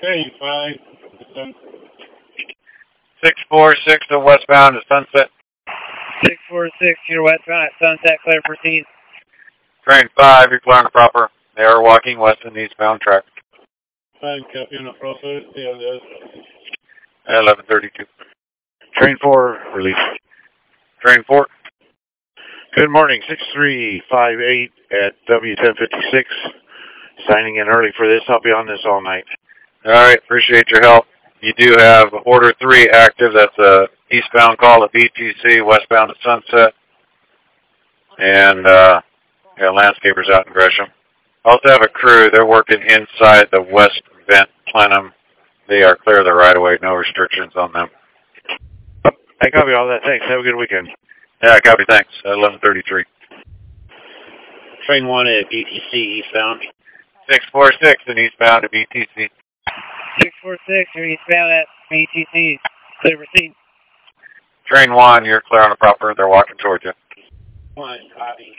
Okay, 5. 646 to westbound at Sunset. 646, you're westbound at Sunset, clear for proceed. Train 5, you're clear on the proper. They are walking west and eastbound track. 5, copy on the proper. Yeah, there's 11:32. Train 4, release. Train 4. Good morning, 6358 at W1056. Signing in early for this. I'll be on this all night. All right, appreciate your help. You do have Order 3 active. That's a eastbound call at BTC, westbound at Sunset. And landscapers out in Gresham. Also have a crew. They're working inside the west vent plenum. They are clear of the right-of-way. No restrictions on them. I copy all that. Thanks. Have a good weekend. Yeah, copy. Thanks. 11:33. Train 1 at BTC, eastbound. 646 and eastbound to BTC. 646, you're eastbound at BTC, clear for proceed. Train 1, you're clear on the proper. They're walking towards you. 1, copy.